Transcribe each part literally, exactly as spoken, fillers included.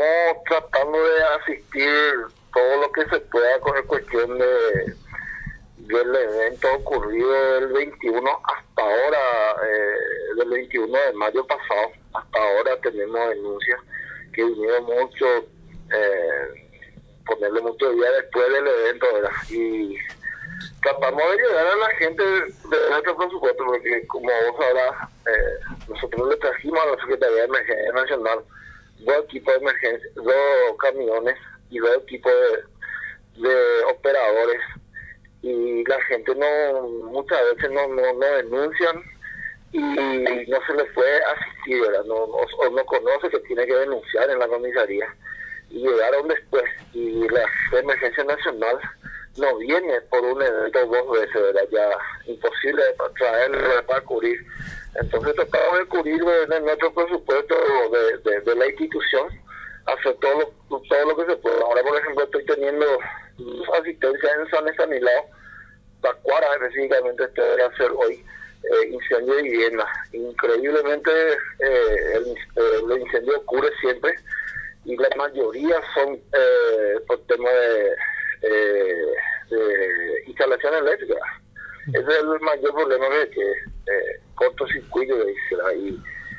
estamos tratando de asistir todo lo que se pueda con la cuestión de del evento ocurrido el veintiuno hasta ahora, eh, del veintiuno de mayo pasado, hasta ahora tenemos denuncias que vinieron mucho, eh, ponerle mucho día después del evento, ¿verdad? Y tratamos de ayudar a la gente de nuestro presupuesto, porque como vos sabrás, eh, nosotros le trajimos a la Secretaría de Emergencia Nacional dos equipos de emergencia, dos camiones y dos equipos de, de operadores, y la gente no muchas veces no no, no denuncian y no se les puede asistir, ¿verdad? No, o, o no conoce que tiene que denunciar en la comisaría, y llegaron después, y la Emergencia Nacional no viene por un evento dos veces, ¿verdad? Ya imposible traerle para cubrir. Entonces tratamos de cubrir de nuestro presupuesto de, de, de la institución, hacer todo lo, todo lo que se puede. Ahora, por ejemplo, estoy teniendo asistencia en San Estanislao, Tacuara específicamente, estoy a hacer hoy eh, incendio de vivienda. Increíblemente eh, el, el incendio ocurre siempre, y la mayoría son eh, por tema de, eh, de instalación eléctrica. Ese es el mayor problema, de que eh, cortocircuito, y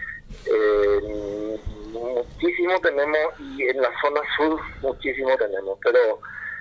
eh, muchísimo tenemos, y en la zona sur muchísimo tenemos, pero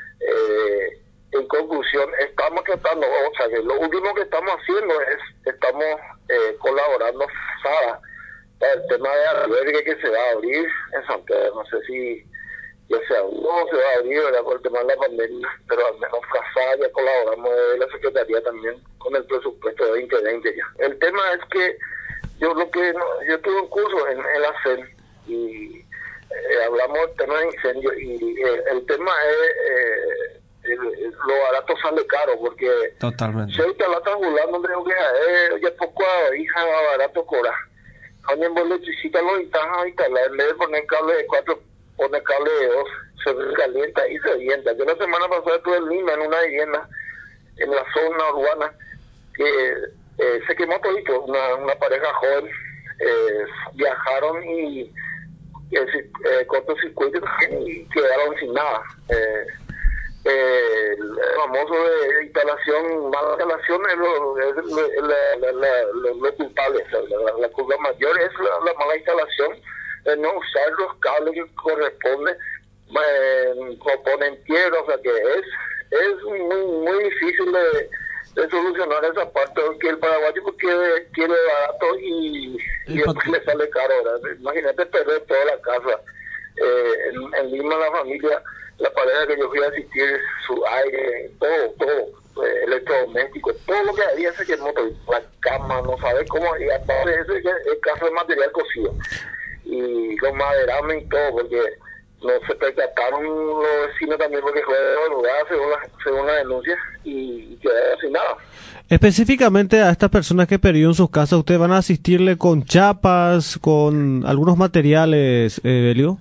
eh, en conclusión estamos tratando, o sea, que lo último que estamos haciendo es, estamos eh, colaborando FADA para el tema de albergue que se va a abrir en San Pedro. No sé si ya sea uno se va a abrir, ¿verdad?, por el tema de la pandemia, pero al menos FADA ya colaboramos de la Secretaría también con el presupuesto de veinte veinte ya. El tema es que yo lo que no, yo tuve un curso en, en la C E N, y eh, hablamos del tema de incendio, y eh, el tema es eh, el, el, lo barato sale caro, porque totalmente si ahorita la estás volando, creo que eh, ya poco a hija barato cobra. También vos electricita lo instalas ahorita, en vez de poner cable de cuatro, pone cable de dos, se calienta y se vienta. Yo la semana pasada estuve en Lima, en una vivienda en la zona urbana, que eh, se quemó todito, una, una pareja joven, eh, viajaron y eh, eh, cortocircuito y quedaron sin nada. Eh, eh, el famoso de instalación, mala instalación es lo, es lo, la, la, la, lo, lo culpable. La, la culpa mayor es la, la mala instalación, de no usar los cables que corresponden, eh, o ponen piedra, o sea que es es muy muy difícil de, de solucionar esa parte, porque el paraguayo quiere, quiere barato y, y después le sale caro, ¿verdad? Imagínate perder toda la casa. Eh, en, en Lima la familia, la pareja que yo fui a asistir, su aire, todo, todo, eh, electrodoméstico, todo lo que había se quemó, la cama, no sabe cómo, y aparte de eso es caso de material cocido, y los maderames y todo, porque no se percataron los vecinos también, porque fue de madrugada según la, según la denuncia, y, y quedaron sin nada. Específicamente a estas personas que perdieron sus casas, ¿ustedes van a asistirle con chapas, con algunos materiales, eh, Belio?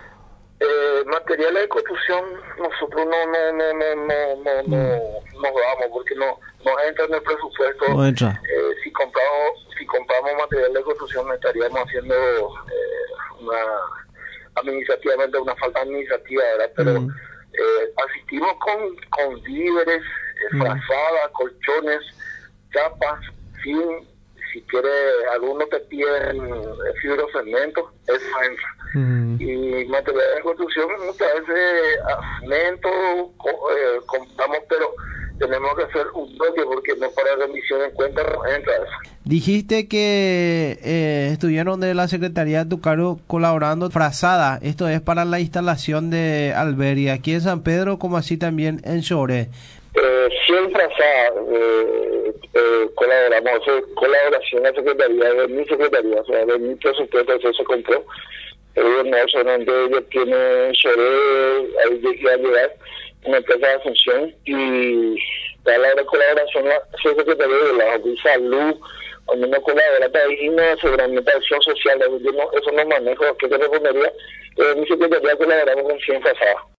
Eh, materiales de construcción nosotros no no no no no no no mm. nos damos, porque no no entra en el presupuesto. No entra. Eh, si compramos si compramos material de construcción estaríamos haciendo eh, una administrativamente una falta administrativa, ¿verdad? Pero mm. eh, asistimos con con víveres, eh, frazadas, mm. colchones, chapas, fin. Si quiere, algunos te piden fibrocemento, eso entra. Mm. Y material de construcción, muchas veces cemento eh, compramos, pero tenemos que hacer un bloque, porque no para rendición en cuenta no entra eso. Dijiste que eh, estuvieron de la Secretaría de tu cargo colaborando frazada. Esto es para la instalación de albergue aquí en San Pedro, como así también en Choré. Eh, siempre frazada, eh, eh, colaboramos, o sea, colaboración de la Secretaría, de mi Secretaría, o sea, de mi presupuesto, eso se compró. Ellos no, solamente ellos tienen Choré, ahí llegué a llegar una empresa de función, y da la de colaboración la Secretaría de la de Salud, cuando uno colabora, ahí no seguramente acción social, yo no, eso no manejo, ¿a qué te respondería? Eh, mi Secretaría colaboramos con cien frazadas.